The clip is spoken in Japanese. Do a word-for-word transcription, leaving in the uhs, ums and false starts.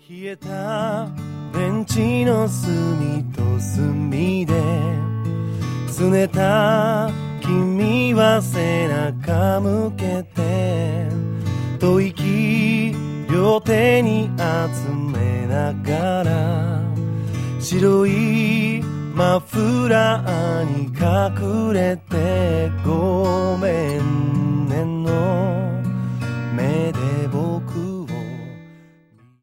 冷えたベンチの隅と隅で拗ねた君は背中向けて吐息両手に集めながら白いマフラーに隠れてごめん